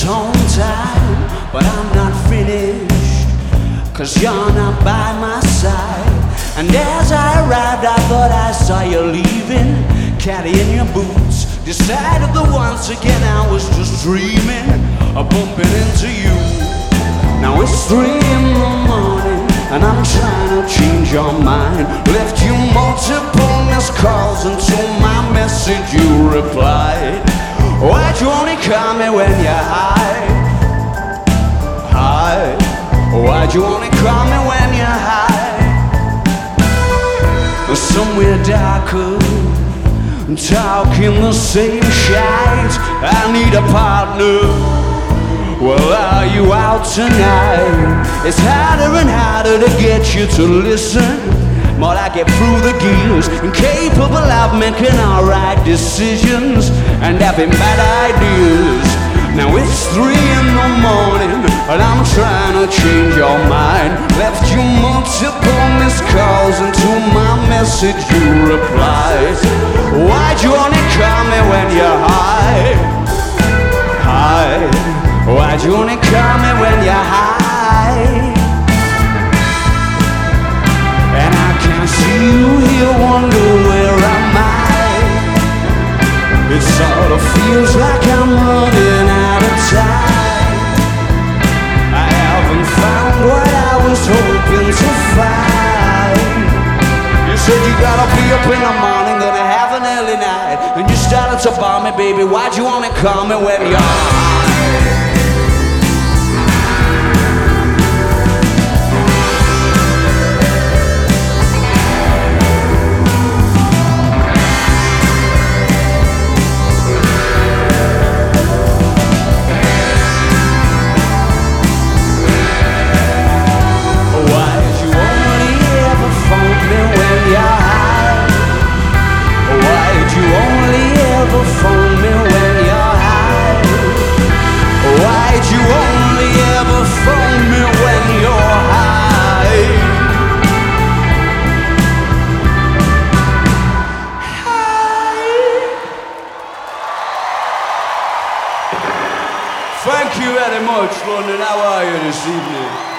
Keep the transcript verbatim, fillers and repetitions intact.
tongue tied, but I'm not finished, 'cause you're not by my side. And as I arrived, I thought I saw you leaving, carrying your boots. Decided that once again I was just dreaming of bumping into you. Now it's three in the morning and I'm trying to change your mind. Left you multiple missed calls and to my message you replied. Why'd you only call me when you're high? High. Why'd you only call me when you're high? Somewhere darker, talking the same shite. I need a partner. Well, are you out tonight? It's harder and harder to get you to listen. More I get through the gears, incapable of making alright decisions and having bad ideas. Now it's three in the morning and I'm trying to change your mind. Left you multiple missed calls and to my message you replied. Why'd you only call me when you're high? High. Why'd you only call me when you're high? And I can see you here, wonder where am I? It sort of feels like I'm running out of time. I haven't found what I was hoping to find. You said you gotta be up in the morning, gonna have an early night, and you started to bomb me, baby. Why'd you wanna call me when you're high? Thank you very much, London. How are you this evening?